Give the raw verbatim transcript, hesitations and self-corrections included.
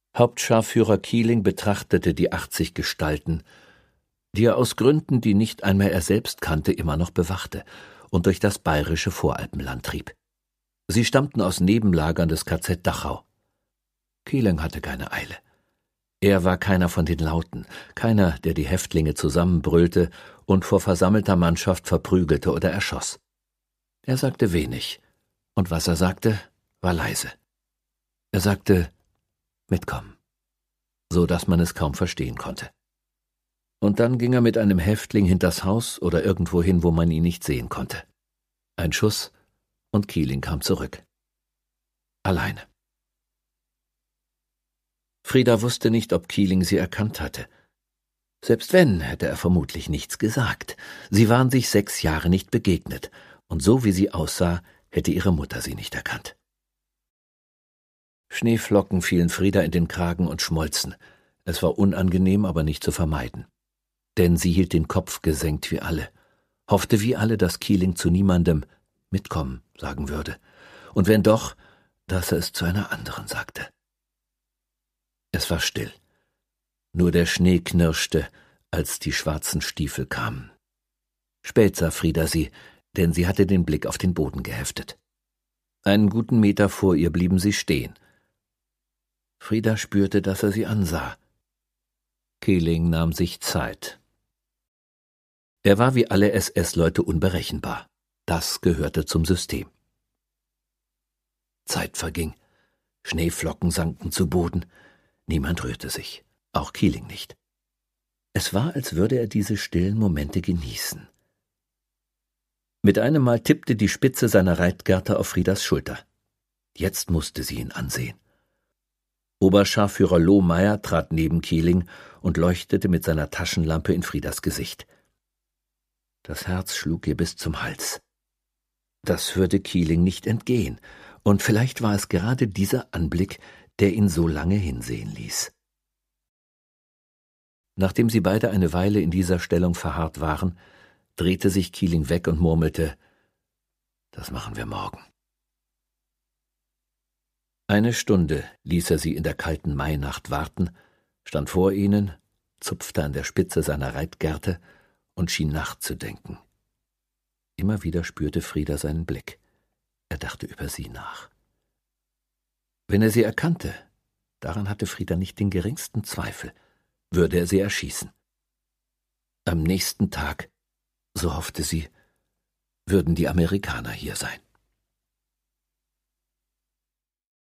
Hauptscharführer Kieling betrachtete die achtzig Gestalten, die er aus Gründen, die nicht einmal er selbst kannte, immer noch bewachte und durch das bayerische Voralpenland trieb. Sie stammten aus Nebenlagern des K Z Dachau. Kieling hatte keine Eile. Er war keiner von den Lauten, keiner, der die Häftlinge zusammenbrüllte und vor versammelter Mannschaft verprügelte oder erschoss. Er sagte wenig, und was er sagte, war leise. Er sagte, mitkommen, so dass man es kaum verstehen konnte. Und dann ging er mit einem Häftling hinters Haus oder irgendwohin, wo man ihn nicht sehen konnte. Ein Schuss, und Kieling kam zurück. Alleine. Frida wusste nicht, ob Kieling sie erkannt hatte. Selbst wenn, hätte er vermutlich nichts gesagt. Sie waren sich sechs Jahre nicht begegnet, und so wie sie aussah, hätte ihre Mutter sie nicht erkannt. Schneeflocken fielen Frida in den Kragen und schmolzen. Es war unangenehm, aber nicht zu vermeiden. Denn sie hielt den Kopf gesenkt wie alle, hoffte wie alle, dass Kieling zu niemandem mitkommen sagen würde, und wenn doch, dass er es zu einer anderen sagte. Es war still. Nur der Schnee knirschte, als die schwarzen Stiefel kamen. Spät sah Frida sie, denn sie hatte den Blick auf den Boden geheftet. Einen guten Meter vor ihr blieben sie stehen. Frida spürte, dass er sie ansah. Kieling nahm sich Zeit. Er war wie alle S S-Leute unberechenbar. Das gehörte zum System. Zeit verging. Schneeflocken sanken zu Boden. Niemand rührte sich, auch Kieling nicht. Es war, als würde er diese stillen Momente genießen. Mit einem Mal tippte die Spitze seiner Reitgerte auf Fridas Schulter. Jetzt musste sie ihn ansehen. Oberscharführer Lohmeier trat neben Kieling und leuchtete mit seiner Taschenlampe in Fridas Gesicht. Das Herz schlug ihr bis zum Hals. Das würde Kieling nicht entgehen, und vielleicht war es gerade dieser Anblick, der ihn so lange hinsehen ließ. Nachdem sie beide eine Weile in dieser Stellung verharrt waren, drehte sich Kieling weg und murmelte, »Das machen wir morgen.« Eine Stunde ließ er sie in der kalten Mainacht warten, stand vor ihnen, zupfte an der Spitze seiner Reitgerte und schien nachzudenken. Immer wieder spürte Frida seinen Blick. Er dachte über sie nach. Wenn er sie erkannte, daran hatte Frida nicht den geringsten Zweifel, würde er sie erschießen. Am nächsten Tag, so hoffte sie, würden die Amerikaner hier sein.